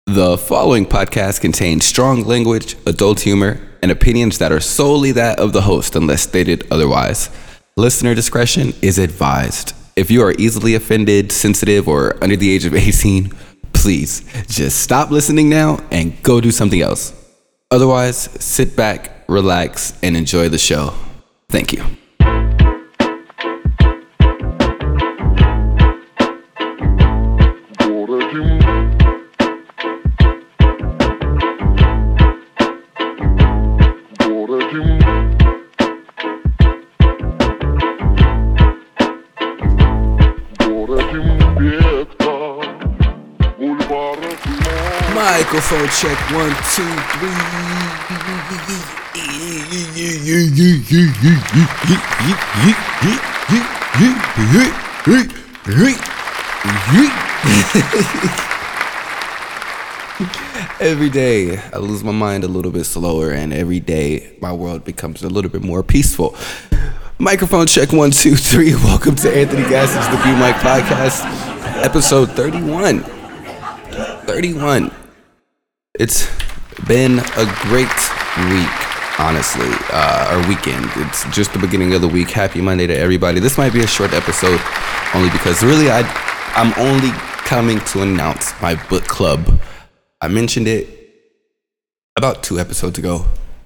The following podcast contains strong language, adult humor, and opinions that are solely that of the host unless stated otherwise. Listener discretion is advised. If you are easily offended, sensitive, or under the age of 18, please just stop listening now and go do something else. Otherwise, sit back, relax, and enjoy the show. Thank you. Microphone check 1, 2, 3. Every day I lose my mind a little bit slower, and every day my world becomes a little bit more peaceful. Microphone check 1, 2, 3. Welcome to Anthony Gass's The B Mike Podcast, episode 31. 31. It's been a great week, honestly, or weekend. It's just the beginning of the week. Happy Monday to everybody. This might be a short episode only because really I'm only coming to announce my book club. I mentioned it about 2 episodes ago,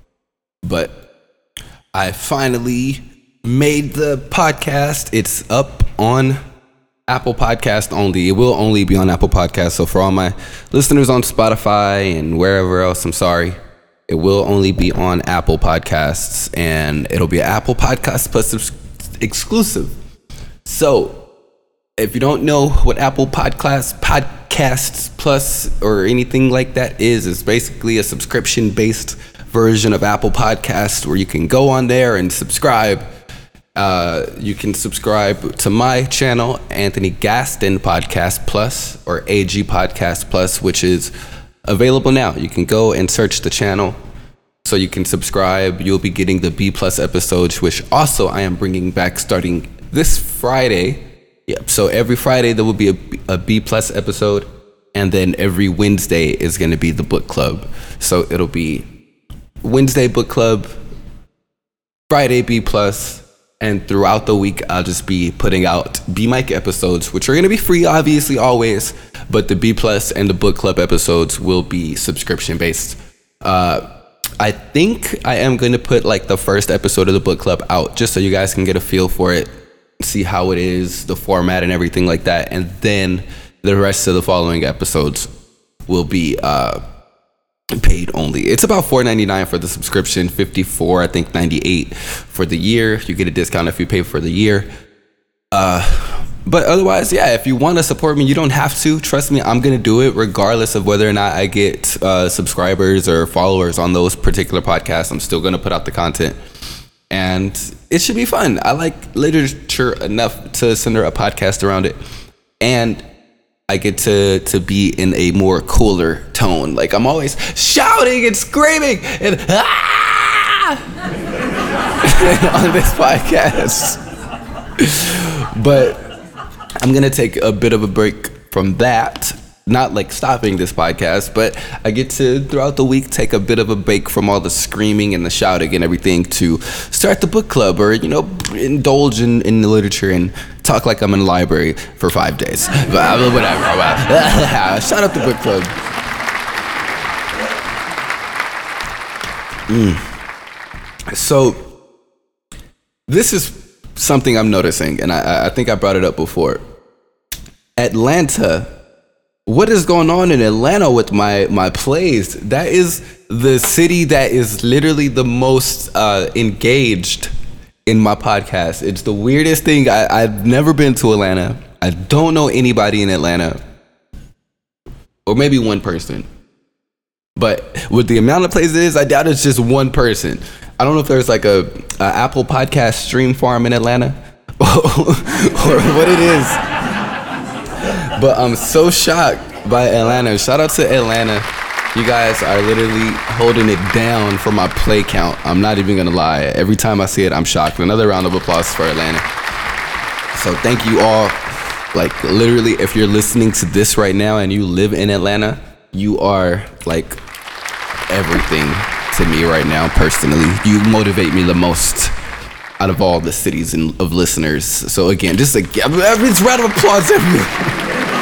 but I finally made the podcast. It's up on Apple Podcast only. It will only be on Apple Podcast. So for all my listeners on Spotify and wherever else, I'm sorry. It will only be on Apple Podcasts, and it'll be an Apple Podcast Plus exclusive. So if you don't know what Apple Podcasts Plus or anything like that is, it's basically a subscription-based version of Apple Podcasts where you can go on there and subscribe. You can subscribe to my channel, Anthony Gaston Podcast Plus, or AG Podcast Plus, which is available now. You can go and search the channel so you can subscribe. You'll be getting the B Plus episodes, which also I am bringing back starting this Friday. Yep. So every Friday there will be a B Plus episode, and then every Wednesday is going to be the book club. So it'll be Wednesday book club, Friday B Plus. And throughout the week, I'll just be putting out B Mike episodes, which are going to be free, obviously, always. But the B Plus and the book club episodes will be subscription based. I think I am going to put like the first episode of the book club out just so you guys can get a feel for it, see how it is, the format and everything like that. And then the rest of the following episodes will be paid only. It's about $4.99 for the subscription, $54, I think $98 for the year. You get a discount if you pay for the year. But otherwise, yeah, if you want to support me, you don't have to. Trust me, I'm gonna do it regardless of whether or not I get subscribers or followers on those particular podcasts. I'm still gonna put out the content, and it should be fun. I like literature enough to center a podcast around it, and I get to be in a more cooler tone. Like, I'm always shouting and screaming and on this podcast. But I'm going to take a bit of a break from that. Not like stopping this podcast, but I get to, throughout the week, take a bit of a break from all the screaming and the shouting and everything to start the book club, or, you know, indulge in the literature and talk like I'm in a library for 5 days. But whatever. Shout out the book club. So this is something I'm noticing, and I think I brought it up before. Atlanta. What is going on in Atlanta with my plays? That is the city that is literally the most engaged in my podcast. It's the weirdest thing. I've never been to Atlanta. I don't know anybody in Atlanta. Or maybe one person. But with the amount of plays it is, I doubt it's just one person. I don't know if there's like a Apple Podcast stream farm in Atlanta or what it is. But I'm so shocked by Atlanta. Shout out to Atlanta. You guys are literally holding it down for my play count. I'm not even gonna lie. Every time I see it, I'm shocked. Another round of applause for Atlanta. So thank you all. Like, literally, if you're listening to this right now and you live in Atlanta, you are like everything to me right now personally. You motivate me the most out of all the cities of listeners. So again, just like it's round of applause everyone.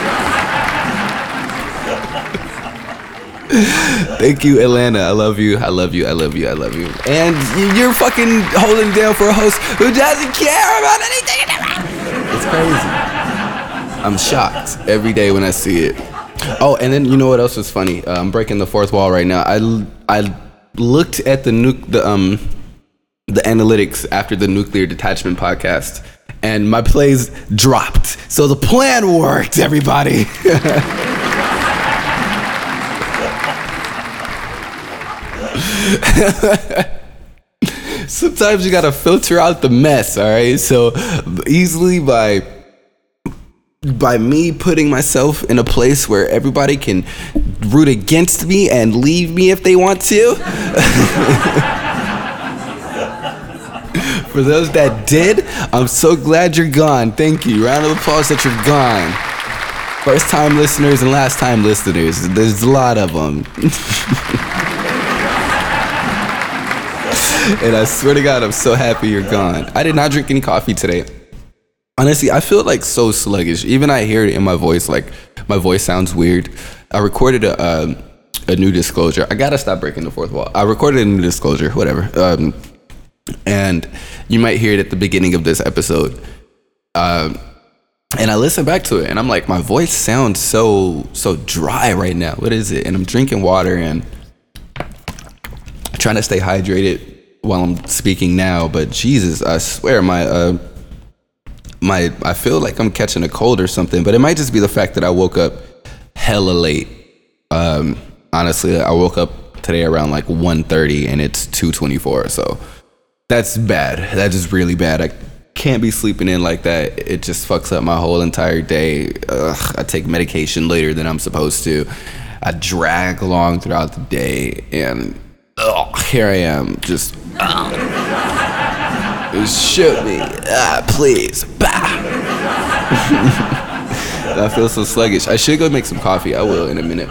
Thank you, Atlanta. I love you. I love you. I love you. I love you. And you're fucking holding down for a host who doesn't care about anything. It's crazy. I'm shocked every day when I see it. Oh, and then you know what else is funny? I'm breaking the fourth wall right now. I looked at the analytics after the Nuclear Detachment podcast, and my plays dropped. So the plan worked, everybody. Sometimes you gotta filter out the mess, all right? So easily by me putting myself in a place where everybody can root against me and leave me if they want to. For those that did, I'm so glad you're gone. Thank you. Round of applause that you're gone. First time listeners and last time listeners. There's a lot of them. And I swear to God, I'm so happy you're gone. I did not drink any coffee today. Honestly, I feel like so sluggish. Even I hear it in my voice, like my voice sounds weird. I recorded a new disclosure. I gotta stop breaking the fourth wall. I recorded a new disclosure, whatever. And you might hear it at the beginning of this episode. And I listened back to it, and I'm like, my voice sounds so dry right now. What is it? And I'm drinking water and trying to stay hydrated while I'm speaking now. But Jesus, I swear, I feel like I'm catching a cold or something. But it might just be the fact that I woke up hella late. Honestly, I woke up today around like 1:30, and it's 2:24. So that's bad. That is really bad. I can't be sleeping in like that. It just fucks up my whole entire day. I take medication later than I'm supposed to. I drag along throughout the day, and here I am, just shoot me, please. Bah. I feel so sluggish. I should go make some coffee. I will in a minute.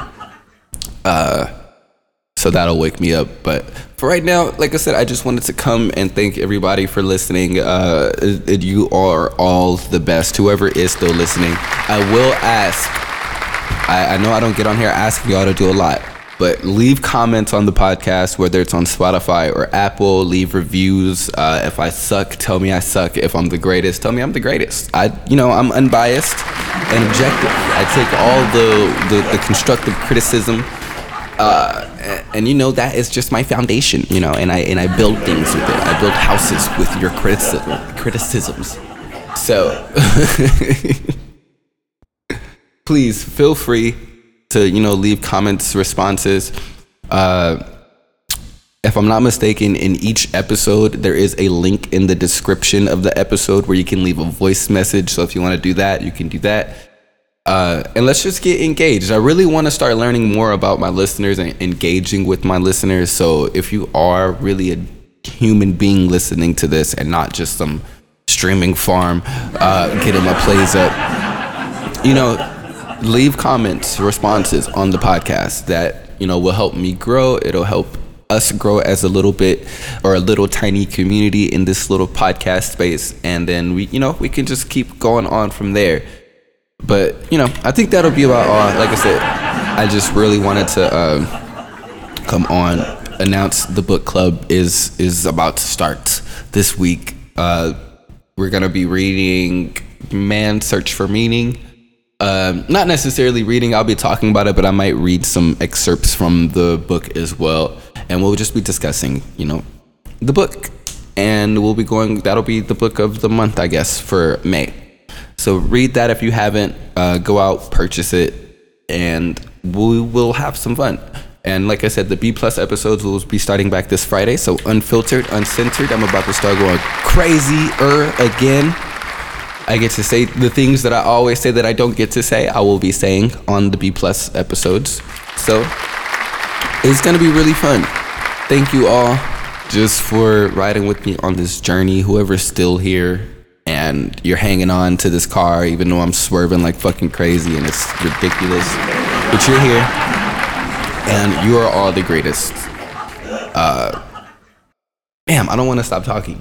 So that'll wake me up. But for right now, like I said, I just wanted to come and thank everybody for listening. You are all the best. Whoever is still listening, I will ask. I know I don't get on here asking y'all to do a lot, but leave comments on the podcast, whether it's on Spotify or Apple. Leave reviews. If I suck, tell me I suck. If I'm the greatest, tell me I'm the greatest. I'm unbiased and objective. I take all the constructive criticism, and that is just my foundation. And I build things with it. I build houses with your criticisms. So please feel free to leave comments, responses. If I'm not mistaken, in each episode there is a link in the description of the episode where you can leave a voice message. So if you want to do that, you can do that. And let's just get engaged. I really want to start learning more about my listeners and engaging with my listeners. So if you are really a human being listening to this and not just some streaming farm getting my plays up, leave comments, responses on the podcast. That will help me grow. It'll help us grow as a little tiny community in this little podcast space, and then we can just keep going on from there. But I think that'll be about all. Like I said, I just really wanted to come on, announce the book club is about to start this week. We're gonna be reading Man's Search for Meaning. Not necessarily reading, I'll be talking about it, but I might read some excerpts from the book as well, and we'll just be discussing the book, and that'll be the book of the month, I guess, for May. So read that if you haven't. Go out, purchase it, and we will have some fun. And like I said, the B+ episodes will be starting back this Friday, so unfiltered, uncensored. I'm about to start going crazier again. I get to say the things that I always say that I don't get to say. I will be saying on the B+ episodes. So it's going to be really fun. Thank you all just for riding with me on this journey. Whoever's still here and you're hanging on to this car, even though I'm swerving like fucking crazy and it's ridiculous. But you're here. And you are all the greatest. Damn, I don't want to stop talking.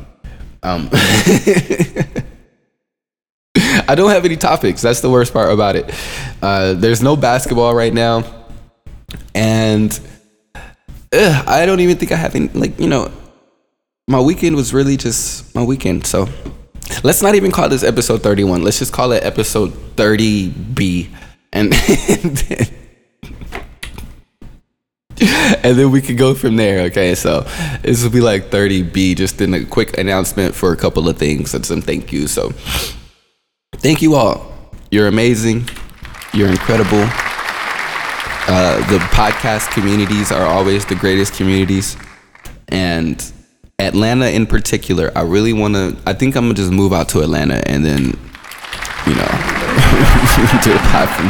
I don't have any topics. That's the worst part about it. There's no basketball right now. And I don't even think I have any, my weekend was really just my weekend. So let's not even call this episode 31. Let's just call it episode 30B. And then we could go from there. Okay, so this will be like 30B, just in a quick announcement for a couple of things and some thank yous. So thank you all. You're amazing. You're incredible. The podcast communities are always the greatest communities. And Atlanta in particular, I think I'm gonna just move out to Atlanta and then, do a pod from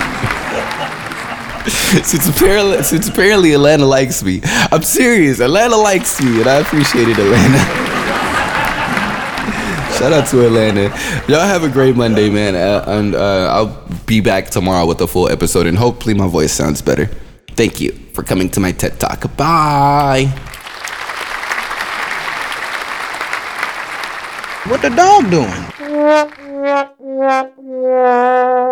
since apparently Atlanta likes me. I'm serious. Atlanta likes me, and I appreciate it, Atlanta. Shout out to Atlanta. Y'all have a great Monday, man. And I'll be back tomorrow with a full episode, and hopefully my voice sounds better. Thank you for coming to my TED Talk. Bye. What the dog doing?